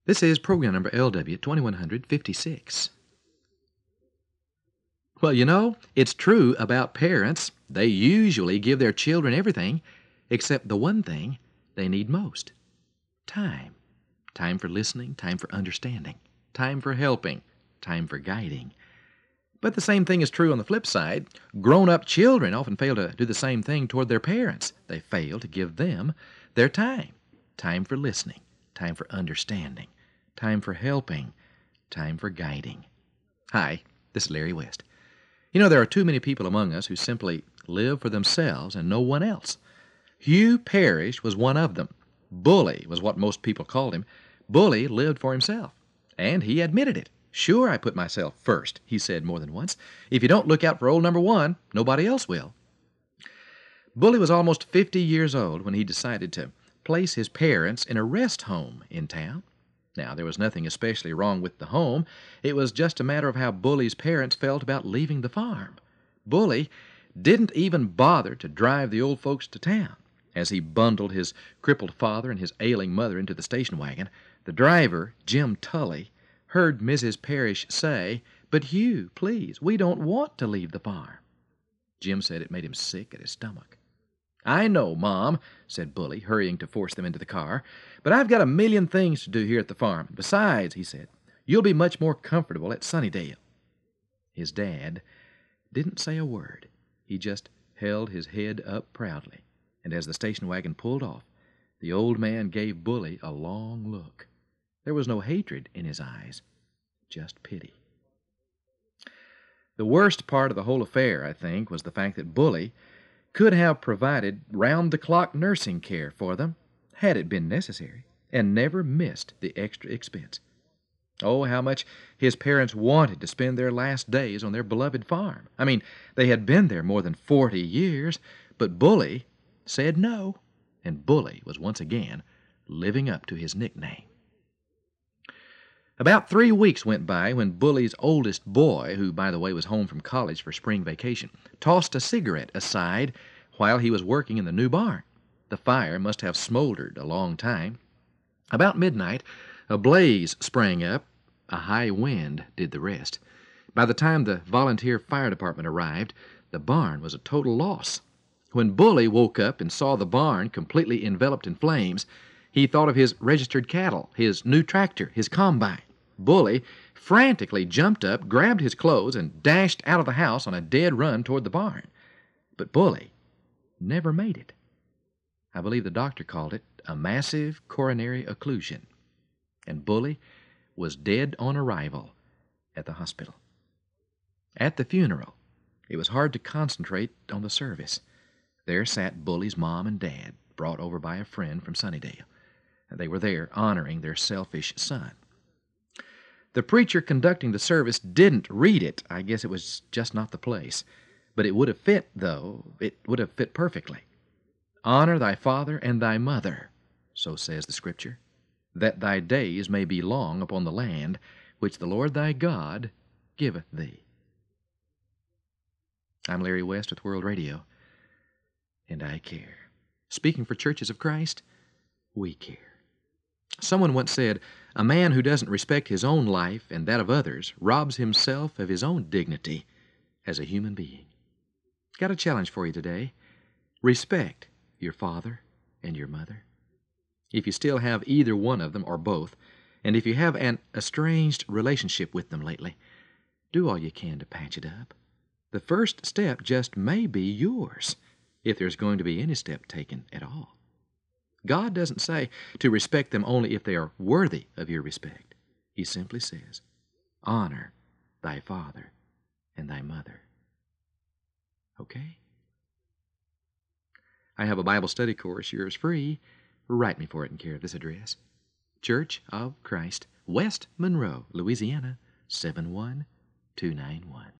This is program number LW 2156. Well, it's true about parents. They usually give their children everything except the one thing they need most: time. Time for listening, time for understanding, time for helping, time for guiding. But the same thing is true on the flip side. Grown-up children often fail to do the same thing toward their parents. They fail to give them their time. Time for listening, time for understanding, time for helping, time for guiding. Hi, this is Larry West. There are too many people among us who simply live for themselves and no one else. Hugh Parrish was one of them. Bully was what most people called him. Bully lived for himself, and he admitted it. "Sure, I put myself first," he said more than once. "If you don't look out for old number one, nobody else will." Bully was almost 50 years old when he decided to place his parents in a rest home in town. Now, there was nothing especially wrong with the home. It was just a matter of how Bully's parents felt about leaving the farm. Bully didn't even bother to drive the old folks to town. As he bundled his crippled father and his ailing mother into the station wagon, the driver, Jim Tully, heard Mrs. Parrish say, "But Hugh, please, we don't want to leave the farm." Jim said it made him sick at his stomach. "I know, Mom," said Bully, hurrying to force them into the car, "but I've got a million things to do here at the farm. Besides," he said, "you'll be much more comfortable at Sunnydale." His dad didn't say a word. He just held his head up proudly, and as the station wagon pulled off, the old man gave Bully a long look. There was no hatred in his eyes, just pity. The worst part of the whole affair, I think, was the fact that Bully could have provided round-the-clock nursing care for them, had it been necessary, and never missed the extra expense. Oh, how much his parents wanted to spend their last days on their beloved farm. I mean, they had been there more than 40 years, but Bully said no, and Bully was once again living up to his nickname. About 3 weeks went by when Bully's oldest boy, who, by the way, was home from college for spring vacation, tossed a cigarette aside while he was working in the new barn. The fire must have smoldered a long time. About midnight, a blaze sprang up. A high wind did the rest. By the time the volunteer fire department arrived, the barn was a total loss. When Bully woke up and saw the barn completely enveloped in flames, he thought of his registered cattle, his new tractor, his combine. Bully frantically jumped up, grabbed his clothes, and dashed out of the house on a dead run toward the barn. But Bully never made it. I believe the doctor called it a massive coronary occlusion. And Bully was dead on arrival at the hospital. At the funeral, it was hard to concentrate on the service. There sat Bully's mom and dad, brought over by a friend from Sunnydale. They were there honoring their selfish son. The preacher conducting the service didn't read it. I guess it was just not the place. But it would have fit, though. It would have fit perfectly. "Honor thy father and thy mother," so says the Scripture, "that thy days may be long upon the land which the Lord thy God giveth thee." I'm Larry West with World Radio, and I care. Speaking for Churches of Christ, we care. Someone once said, "A man who doesn't respect his own life and that of others robs himself of his own dignity as a human being." Got a challenge for you today. Respect your father and your mother. If you still have either one of them or both, and if you have an estranged relationship with them lately, do all you can to patch it up. The first step just may be yours, if there's going to be any step taken at all. God doesn't say to respect them only if they are worthy of your respect. He simply says, "Honor thy father and thy mother." Okay? I have a Bible study course. Yours free. Write me for it in care of this address: Church of Christ, West Monroe, Louisiana, 71291.